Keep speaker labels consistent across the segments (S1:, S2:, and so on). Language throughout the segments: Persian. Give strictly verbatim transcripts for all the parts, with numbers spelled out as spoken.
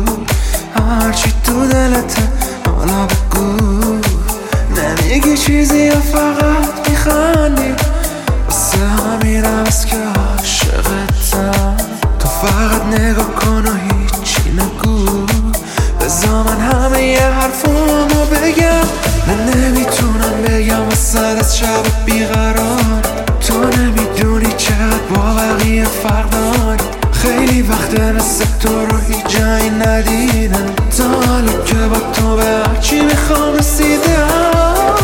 S1: هرچی تو دلته حالا بگو. نمیگی چیزی یا فقط میخندی؟ واسه همینم است که عاشقتم. تو فقط نگاه کن و هیچی نگو. بذار من همه یه حرفامو بگم. من نمیتونم بگم واسه از شب بیقرار. تو نمیدونی چقدر با بقیه فرق داری. خیلی وقت مثل تو رو هیچ جایی ندیدم. تا حالا که با تو به هرچی میخوام رسیدم.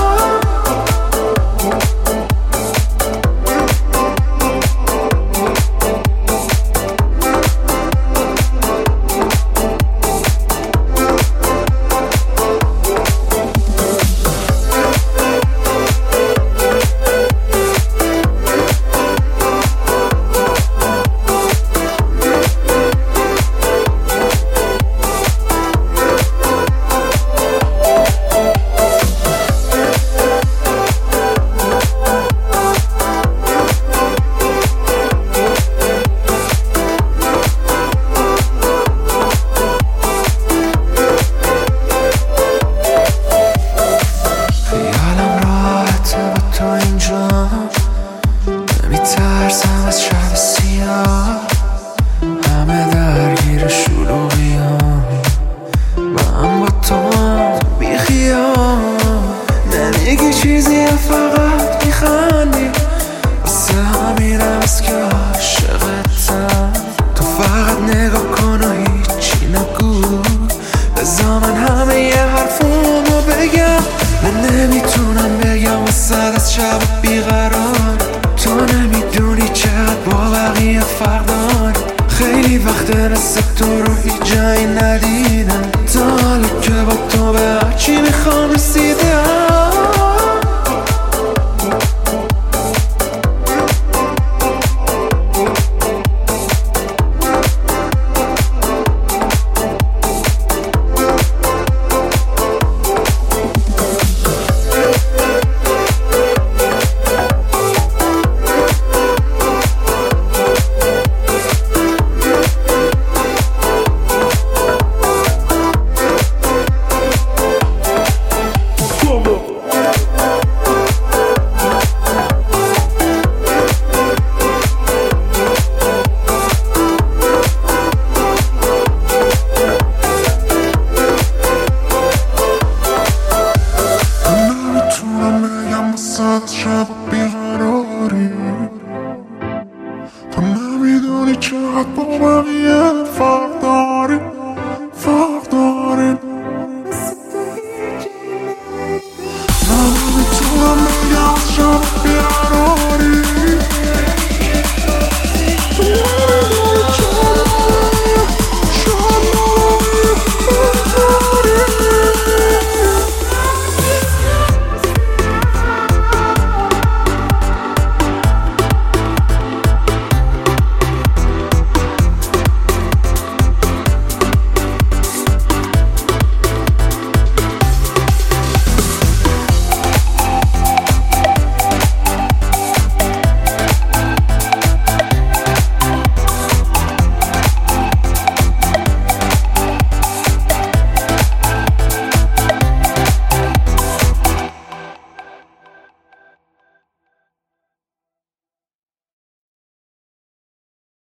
S1: نمیترسم از شب سیاه. همه درگیر شلوغیام. من با تو هم بی خیال. نمیگی چیزی یا فقط میخندی؟ واسه همینم است که عاشقتم. تو فقط نگاه کن و هیچی نگو. بذار من همه یه حرفامو بگم. من نمیتونم بگم واسه از شب بیقرار. تو نمیدونی چقدر با بقیه فرق داری. خیلی وقت مثل تو رو هیچ جایی ندیدم. تا حالا که با تو به هرچی میخوام رسیدم.